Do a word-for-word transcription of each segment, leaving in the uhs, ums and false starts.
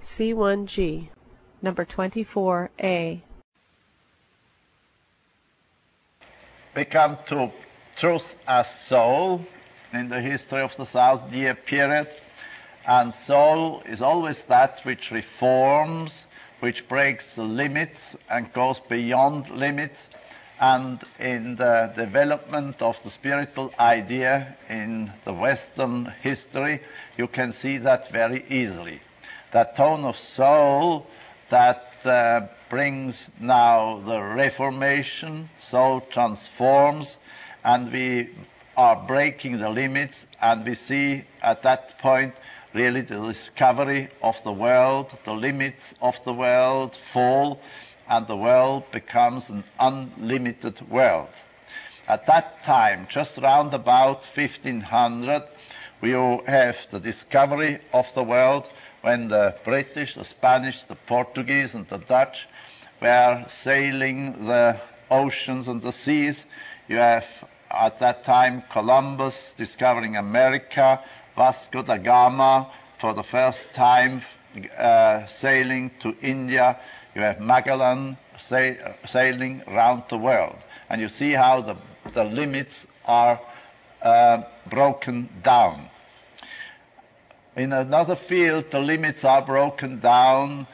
C one G, number twenty-four A. We come to truth as soul in the history of the thousand-year period. And soul is always that which reforms, which breaks the limits and goes beyond limits. And in the development of the spiritual idea in the Western history, you can see that very easily. That tone of soul that uh, brings now the Reformation, soul transforms, and we are breaking the limits, and we see at that point really the discovery of the world, the limits of the world fall, and the world becomes an unlimited world. At that time, just round about fifteen hundred, we have the discovery of the world when the British, the Spanish, the Portuguese, and the Dutch were sailing the oceans and the seas. You have at that time Columbus discovering America, Vasco da Gama for the first time uh, sailing to India. You have Magellan sail, sailing around the world. And you see how the, the limits are uh, broken down. In another field, the limits are broken down.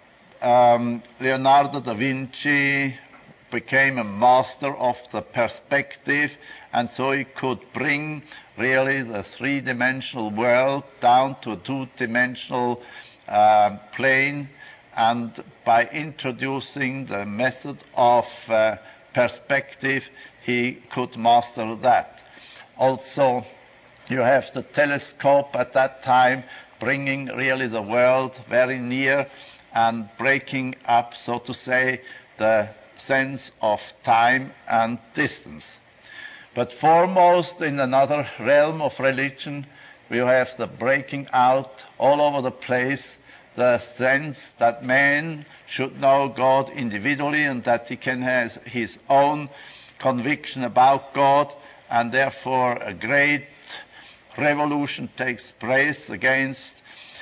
Um, Leonardo da Vinci became a master of the perspective, and so he could bring really the three-dimensional world down to a two-dimensional uh, plane, and by introducing the method of uh, perspective, he could master that. Also, you have the telescope at that time bringing really the world very near and breaking up, so to say, the sense of time and distance. But foremost in another realm of religion, we have the breaking out all over the place, the sense that man should know God individually and that he can have his own conviction about God, and therefore a great revolution takes place against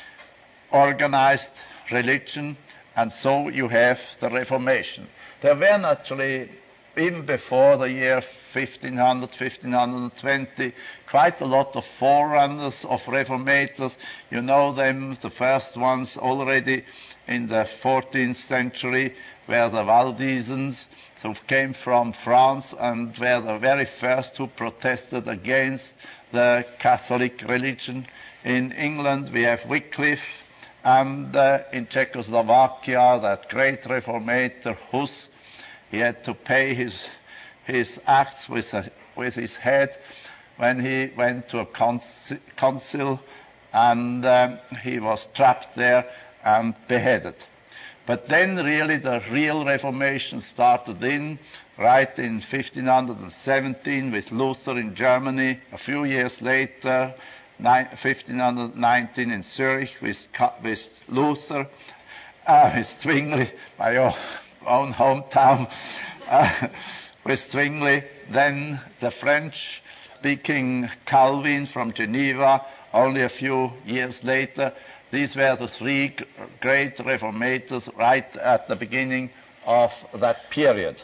organized religion, and so you have the Reformation. There were naturally, even before the year fifteen hundred, fifteen twenty, quite a lot of forerunners of reformators. You know them, the first ones already in the fourteenth century were the Waldenses, who came from France and were the very first who protested against the Catholic religion. In England we have Wycliffe, and uh, in Czechoslovakia that great reformator Hus. He had to pay his his acts with a, with his head when he went to a council, council and um, he was trapped there and beheaded. But then really the real Reformation started in right in fifteen seventeen with Luther in Germany. A few years later, fifteen nineteen in Zurich with, with Luther, uh, with Zwingli, my own, own hometown, uh, with Zwingli. Then the French-speaking Calvin from Geneva, only a few years later. These were the three great reformators right at the beginning of that period.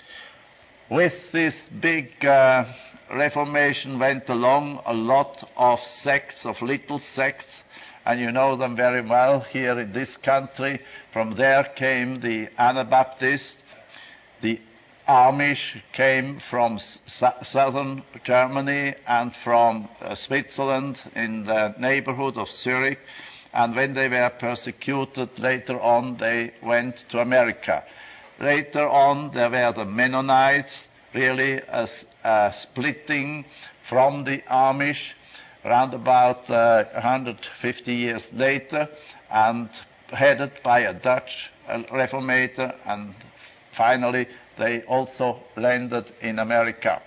With this big uh, Reformation went along a lot of sects, of little sects, and you know them very well here in this country. From there came the Anabaptists. The Amish came from southern Germany and from uh, Switzerland in the neighborhood of Zurich. And when they were persecuted later on, they went to America. Later on, there were the Mennonites, really a, a splitting from the Amish, around about uh, one hundred fifty years later, and headed by a Dutch reformator, and finally they also landed in America.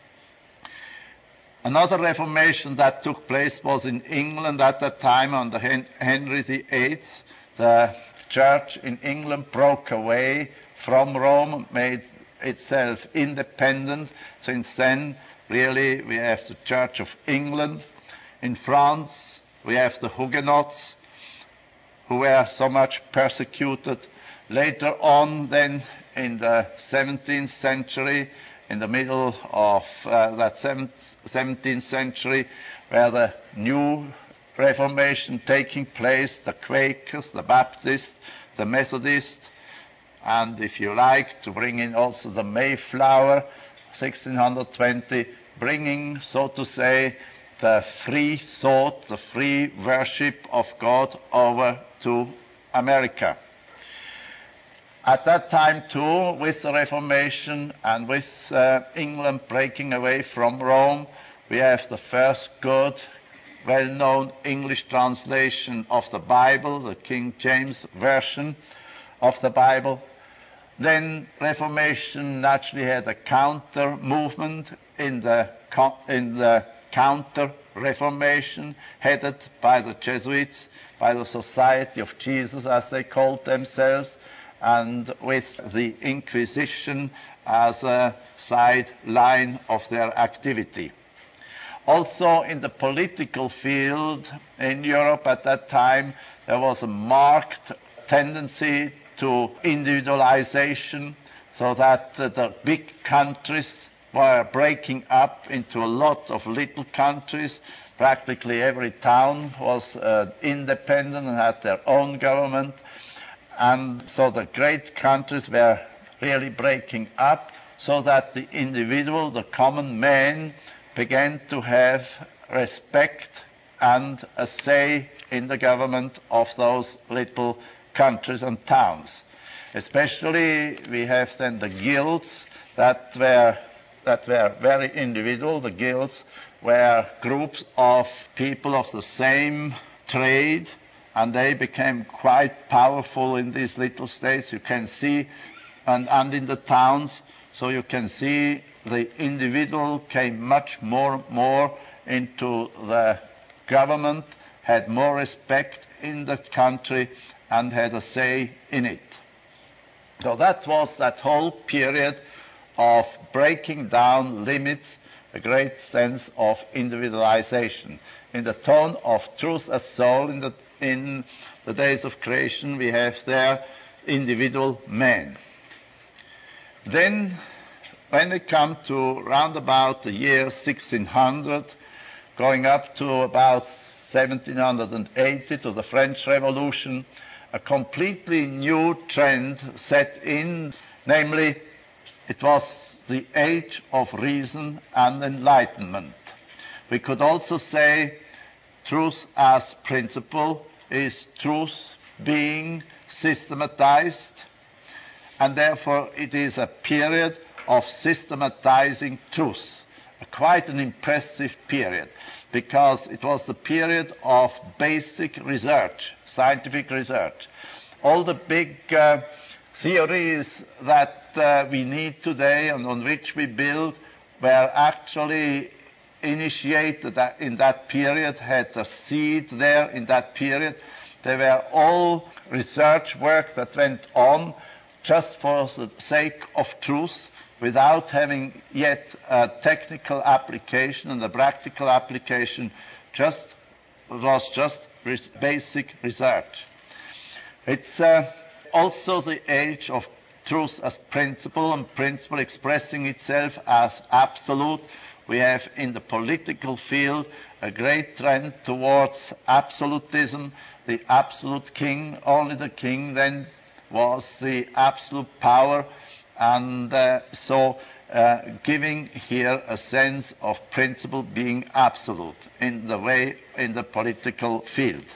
Another Reformation that took place was in England at that time under Henry the Eighth. The church in England broke away from Rome, made itself independent. Since then, really, we have the Church of England. In France, we have the Huguenots. who were so much persecuted. Later on, then, in the seventeenth century, in the middle of uh, that seventeenth century, where the new Reformation taking place, the Quakers, the Baptists, the Methodists, and if you like, to bring in also the Mayflower, sixteen twenty, bringing, so to say, the free thought, the free worship of God over to America. At that time, too, with the Reformation and with uh, England breaking away from Rome, we have the first good, well-known English translation of the Bible, the King James Version of the Bible. Then Reformation naturally had a counter movement in the, in the counter-Reformation, headed by the Jesuits, by the Society of Jesus, as they called themselves, and with the Inquisition as a sideline of their activity. Also in the political field in Europe at that time, there was a marked tendency to individualization, so that uh, the big countries were breaking up into a lot of little countries. Practically every town was uh, independent and had their own government. And so the great countries were really breaking up, so that the individual, the common man, began to have respect and a say in the government of those little countries and towns. Especially we have then the guilds that were, that were very individual. The guilds were groups of people of the same trade, and they became quite powerful in these little states. You can see, and, and in the towns, so you can see the individual came much more more into the government, had more respect in the country, and had a say in it. So that was that whole period of breaking down limits, a great sense of individualization. In the tone of Truth as Soul, in the In the days of creation, we have there individual man. Then, when we come to round about the year sixteen hundred, going up to about seventeen eighty, to the French Revolution, a completely new trend set in, namely, it was the age of reason and enlightenment. We could also say truth as principle is truth being systematized, and therefore it is a period of systematizing truth, a quite an impressive period, because it was the period of basic research, scientific research. All the big uh, theories that uh, we need today and on which we build were actually initiated in that period, had a seed there in that period. They were all research work that went on just for the sake of truth, without having yet a technical application, and the practical application just was just res- basic research. It's uh, also the age of truth as principle, and principle expressing itself as absolute. We have in the political field a great trend towards absolutism, the absolute king. Only the king then was the absolute power, and uh, so uh, giving here a sense of principle being absolute in the way in the political field.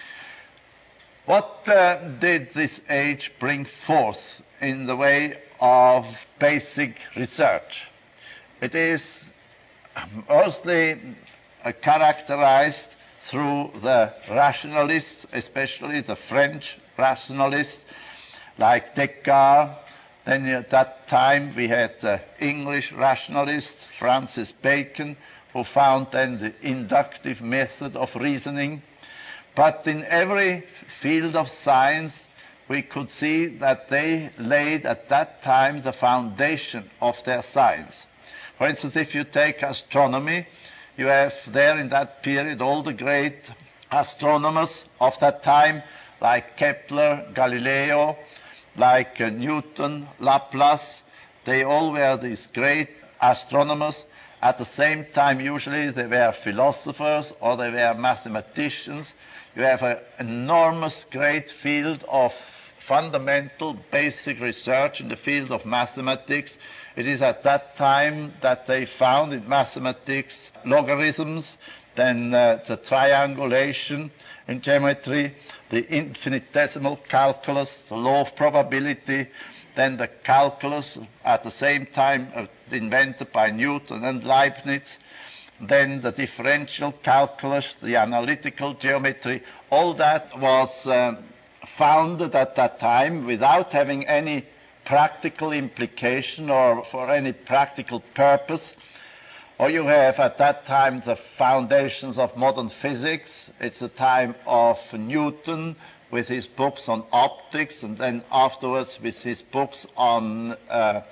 What uh, did this age bring forth in the way of basic research? It is mostly uh, characterized through the rationalists, especially the French rationalists, like Descartes. Then at that time we had the English rationalist, Francis Bacon, who found then the inductive method of reasoning. But in every field of science, we could see that they laid at that time the foundation of their science. For instance, if you take astronomy, you have there in that period all the great astronomers of that time like Kepler, Galileo, like uh, Newton, Laplace. They all were these great astronomers. At the same time, usually they were philosophers or they were mathematicians. You have an enormous, great field of fundamental, basic research in the field of mathematics. It is at that time that they found in mathematics logarithms, then uh, the triangulation in geometry, the infinitesimal calculus, the law of probability, then the calculus, at the same time uh, invented by Newton and Leibniz, then the differential calculus, the analytical geometry. All that was um, founded at that time without having any practical implication or for any practical purpose. Or you have at that time the foundations of modern physics. It's the time of Newton with his books on optics, and then afterwards with his books on uh,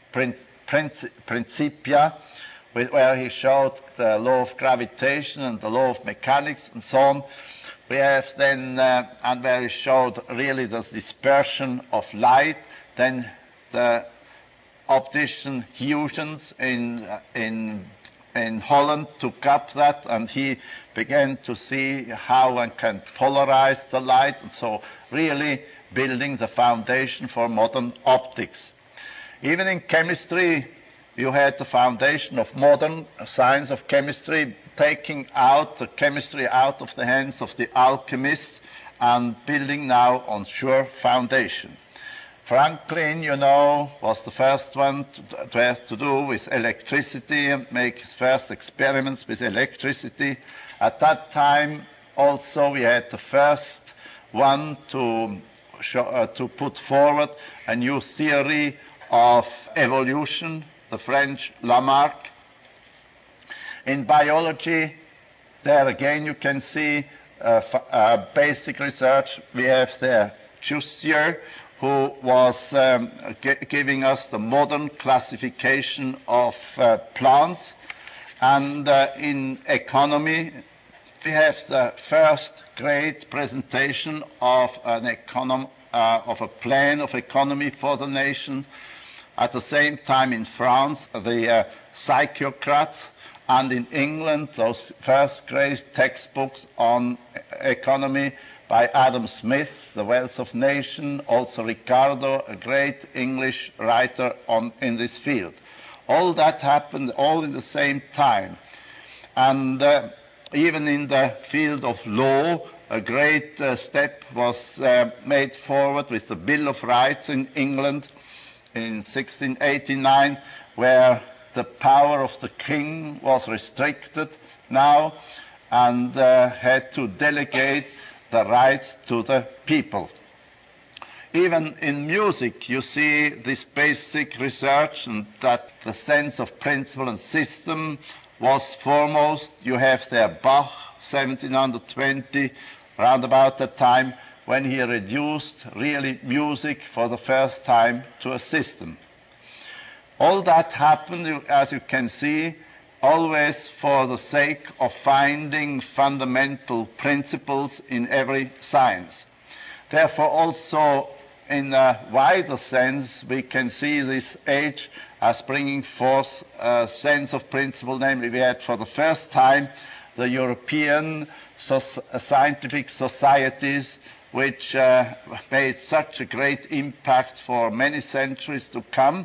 Principia, where he showed the law of gravitation and the law of mechanics and so on. We have then, uh, and where he showed really the dispersion of light, then the optician Huygens in, uh, in, in Holland took up that, and he began to see how one can polarize the light, and so really building the foundation for modern optics. Even in chemistry, you had the foundation of modern science of chemistry, taking out the chemistry out of the hands of the alchemists and building now on sure foundation. Franklin, you know, was the first one to, to have to do with electricity and make his first experiments with electricity. At that time, also, we had the first one to, show, uh, to put forward a new theory of evolution, the French Lamarck. In biology, there again you can see uh, uh, basic research. We have there Jussier, who was um, g- giving us the modern classification of uh, plants. And uh, in economy, we have the first great presentation of an econom- uh, of a plan of economy for the nation. At the same time in France, the uh, Psychocrats, and in England, those first great textbooks on economy by Adam Smith, The Wealth of Nations, also Ricardo, a great English writer on, in this field. All that happened all in the same time. And uh, even in the field of law, a great uh, step was uh, made forward with the Bill of Rights in England in sixteen eighty-nine, where the power of the king was restricted now and uh, had to delegate the rights to the people. Even in music, you see this basic research, and that the sense of principle and system was foremost. You have there Bach, seventeen twenty, round about that time, when he reduced really music for the first time to a system. All that happened, as you can see, always for the sake of finding fundamental principles in every science. Therefore, also in a wider sense, we can see this age as bringing forth a sense of principle, namely we had for the first time the European so- scientific societies which uh, made such a great impact for many centuries to come.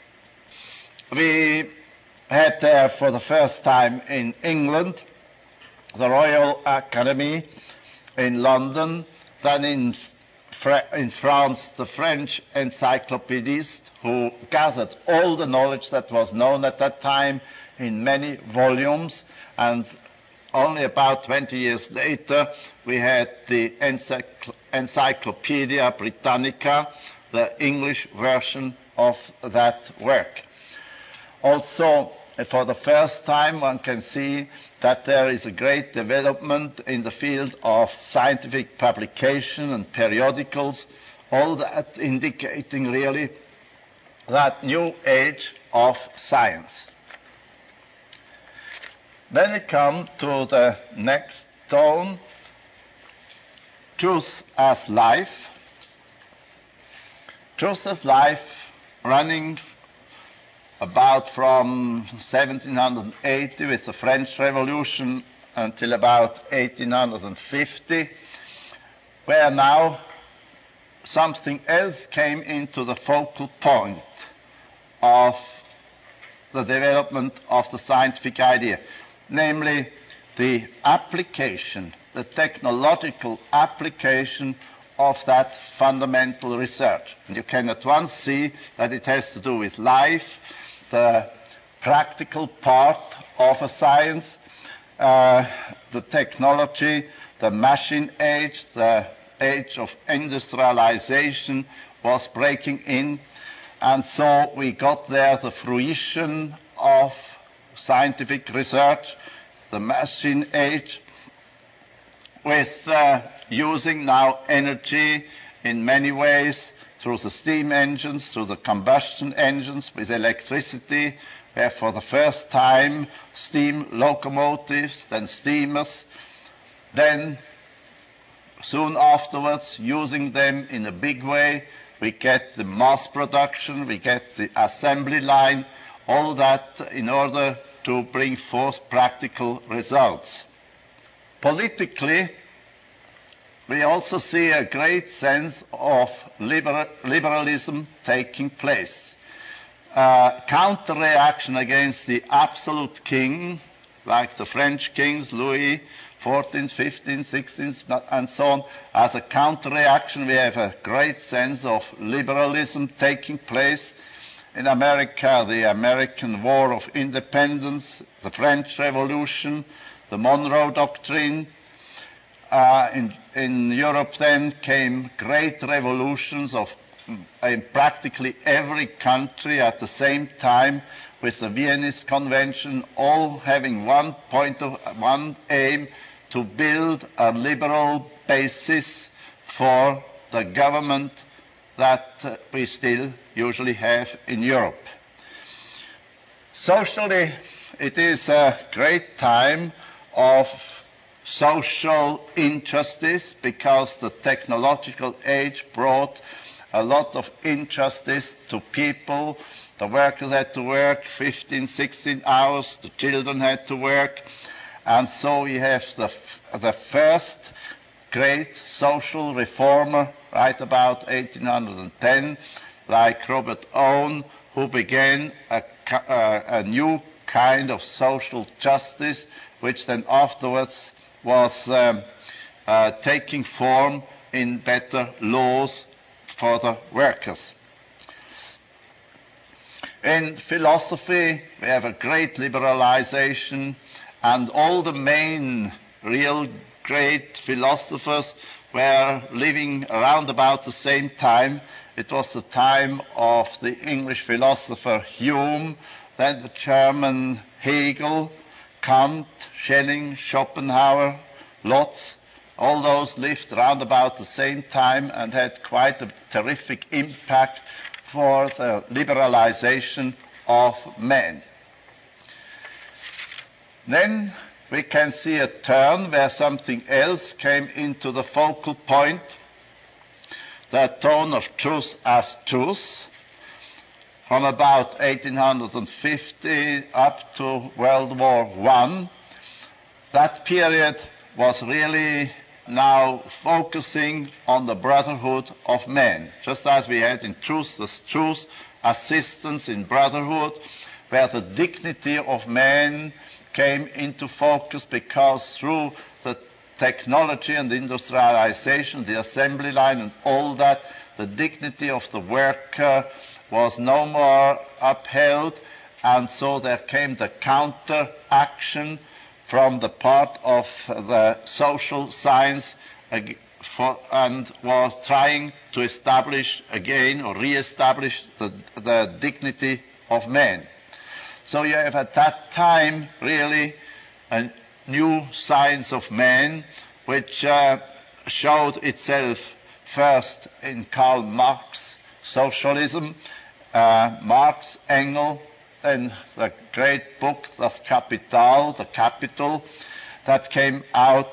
We had there for the first time in England the Royal Academy in London, then in, Fra- in France the French encyclopedists who gathered all the knowledge that was known at that time in many volumes, and only about twenty years later, we had the Encycl- Encyclopedia Britannica, the English version of that work. Also, for the first time, one can see that there is a great development in the field of scientific publication and periodicals, all that indicating really that new age of science. Then we come to the next tone, Truth as Life. Truth as Life, running about from seventeen eighty with the French Revolution until about eighteen fifty, where now something else came into the focal point of the development of the scientific idea, namely the application, the technological application of that fundamental research. And you can at once see that it has to do with life, the practical part of a science, uh, the technology, the machine age, the age of industrialization was breaking in, and so we got there the fruition of scientific research, the machine age, with uh, using now energy in many ways through the steam engines, through the combustion engines, with electricity, where for the first time steam locomotives, then steamers, then soon afterwards, using them in a big way, we get the mass production, we get the assembly line, all that in order to bring forth practical results. Politically, we also see a great sense of liber- liberalism taking place. Uh, counter-reaction against the absolute king, like the French kings, Louis fourteenth, fifteenth, sixteenth, and so on. As a counter-reaction, we have a great sense of liberalism taking place. In America, the American War of Independence, the French Revolution, the Monroe Doctrine. Uh, in, in Europe then came great revolutions of in practically every country at the same time, with the Viennese Convention, all having one point of one aim, to build a liberal basis for the government that uh, we still usually have in Europe. Socially, it is a great time of social injustice, because the technological age brought a lot of injustice to people. The workers had to work fifteen, sixteen hours, the children had to work, and so we have the, the first great social reformer right about eighteen ten, like Robert Owen, who began a, a, a new kind of social justice, which then afterwards was um, uh, taking form in better laws for the workers. In philosophy, we have a great liberalization, and all the main real great philosophers were living around about the same time. It was the time of the English philosopher Hume, then the German Hegel, Kant, Schelling, Schopenhauer, Lotz. All those lived around about the same time and had quite a terrific impact for the liberalization of men. Then we can see a turn where something else came into the focal point, the tone of truth as truth, from about eighteen fifty up to World War One. That period was really now focusing on the brotherhood of men, just as we had in Truth as Truth, assistance in brotherhood, where the dignity of man came into focus, because through the technology and industrialization, the assembly line and all that, the dignity of the worker was no more upheld, and so there came the counter-action from the part of the social science for, and was trying to establish again or re-establish the, the dignity of man. So you have at that time really a new science of man, which uh, showed itself first in Karl Marx socialism, uh, Marx, Engels, and the great book Das Kapital, the Capital, that came out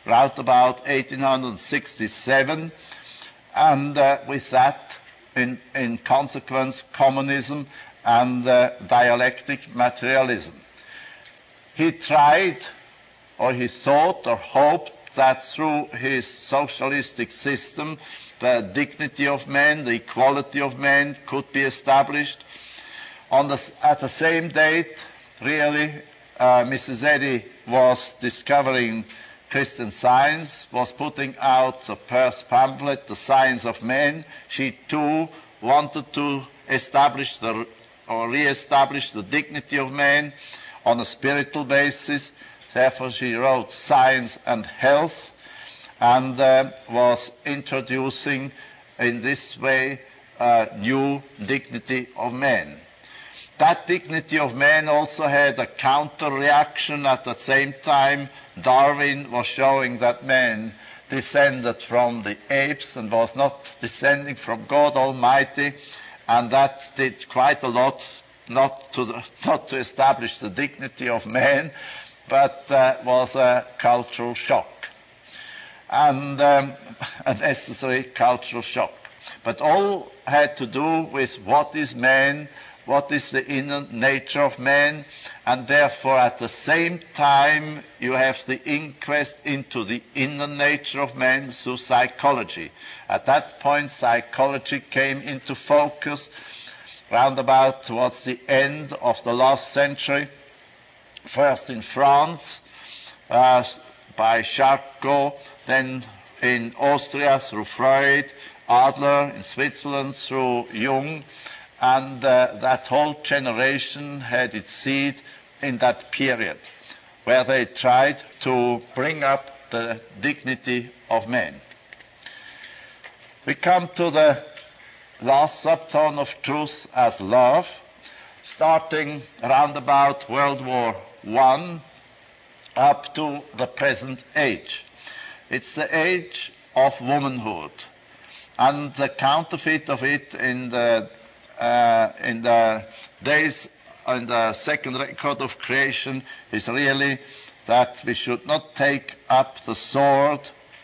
round about eighteen sixty-seven, and uh, with that, in, in consequence, communism and uh, dialectic materialism. He tried, or he thought or hoped, that through his socialistic system, the dignity of man, the equality of man could be established. On the, at the same date, really, uh, Missus Eddy was discovering Christian Science, was putting out the first pamphlet, The Science of Man. She too wanted to establish the, or re-establish the dignity of man on a spiritual basis. Therefore, she wrote Science and Health, and uh, was introducing in this way a new dignity of man. That dignity of man also had a counter-reaction. At the same time, Darwin was showing that man descended from the apes and was not descending from God Almighty, and that did quite a lot not to, the, not to establish the dignity of man, but uh, was a cultural shock, and um, a necessary cultural shock. But all had to do with what is man, what is the inner nature of man, and therefore at the same time you have the inquest into the inner nature of man through psychology. At that point, psychology came into focus round about towards the end of the last century, first in France uh, by Charcot, then in Austria through Freud, Adler in Switzerland through Jung, and uh, that whole generation had its seed in that period, where they tried to bring up the dignity of man. We come to the last subtone of truth as love, starting around about World War One up to the present age. It's the age of womanhood, and the counterfeit of it in the uh, in the days in the second record of creation is really that we should not take up the sword.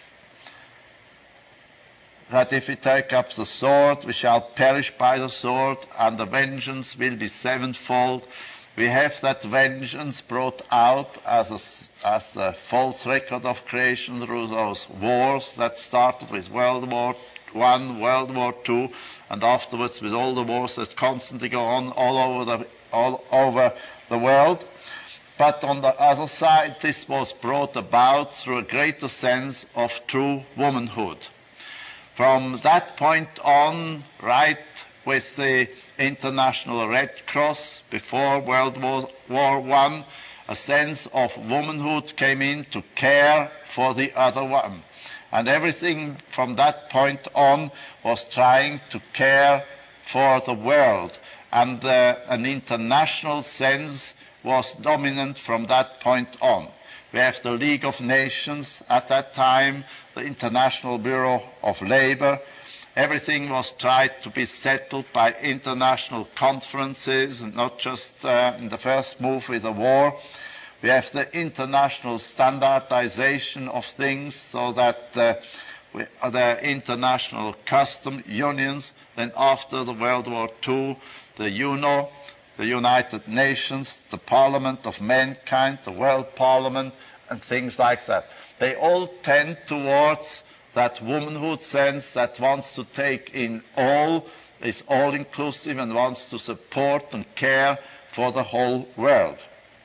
That if we take up the sword, we shall perish by the sword, and the vengeance will be sevenfold. We have that vengeance brought out as a, as a false record of creation through those wars that started with World War One, World War Two, and afterwards with all the wars that constantly go on all over the, all over the world. But on the other side, this was brought about through a greater sense of true womanhood. From that point on, right with the International Red Cross before World War One, a sense of womanhood came in to care for the other one. And everything from that point on was trying to care for the world. And uh, an international sense was dominant from that point on. We have the League of Nations at that time, the International Bureau of Labour. Everything was tried to be settled by international conferences, and not just uh, in the first move with the war. We have the international standardization of things, so that uh, we, uh, the international custom unions. Then after the World War Two, the U N O, the United Nations, the Parliament of Mankind, the World Parliament, and things like that. They all tend towards that womanhood sense that wants to take in all, is all-inclusive, and wants to support and care for the whole world.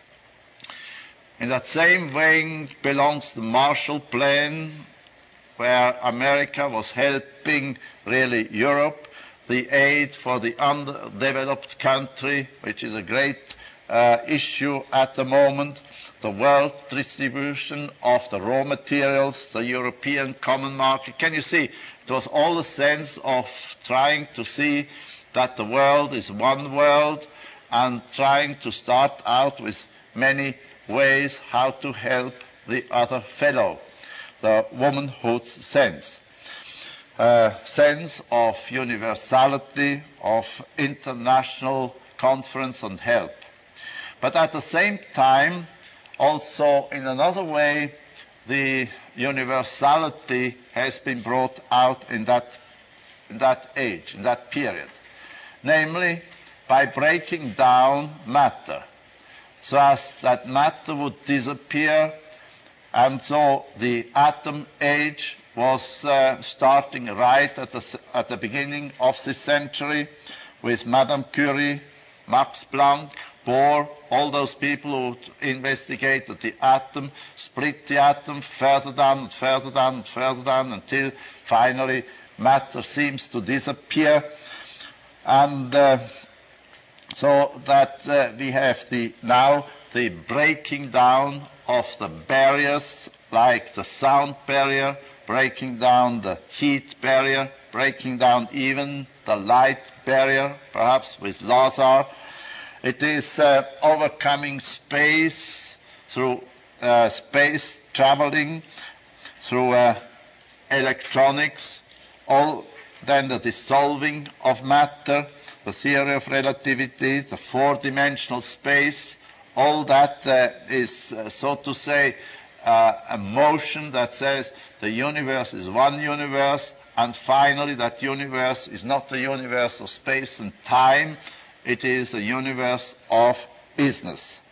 In that same vein belongs the Marshall Plan, where America was helping really Europe, the aid for the underdeveloped country, which is a great uh, issue at the moment, the world distribution of the raw materials, the European common market. Can you see? It was all the sense of trying to see that the world is one world, and trying to start out with many ways how to help the other fellow, the womanhood sense. Uh, sense of universality, of international conference and help. But at the same time, also in another way, the universality has been brought out in that, in that age, in that period. Namely, by breaking down matter, so as that matter would disappear, and so the atom age was uh, starting right at the, at the beginning of this century with Madame Curie, Max Planck, Bohr, all those people who investigated the atom, split the atom further down and further down and further down until finally matter seems to disappear. And uh, so that uh, we have the now the breaking down of the barriers, like the sound barrier, breaking down the heat barrier, breaking down even the light barrier, perhaps with Lazar. It is uh, overcoming space through uh, space traveling, through uh, electronics, all then the dissolving of matter, the theory of relativity, the four-dimensional space, all that uh, is, uh, so to say, uh, a motion that says the universe is one universe, and finally that universe is not the universe of space and time, it is a universe of business.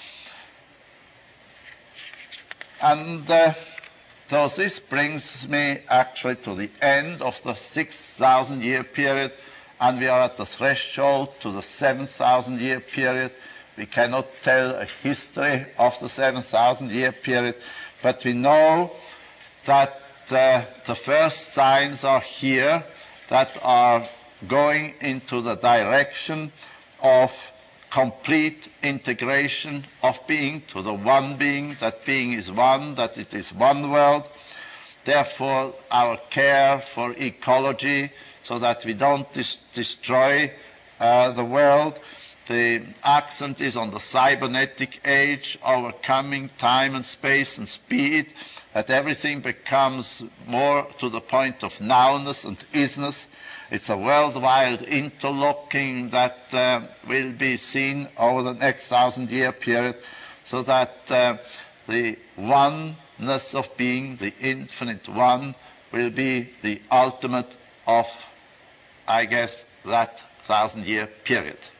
And uh, so this brings me actually to the end of the six thousand year period, and we are at the threshold to the seven thousand year period. We cannot tell a history of the seven thousand year period, but we know that uh, the first signs are here that are going into the direction of complete integration of being to the one being, that being is one, that it is one world. Therefore, our care for ecology, so that we don't dis- destroy uh, the world. The accent is on the cybernetic age, overcoming time and space and speed, that everything becomes more to the point of nowness and isness. It's a worldwide interlocking that uh, will be seen over the next thousand-year period, so that uh, the oneness of being, the infinite one, will be the ultimate of, I guess, that thousand-year period.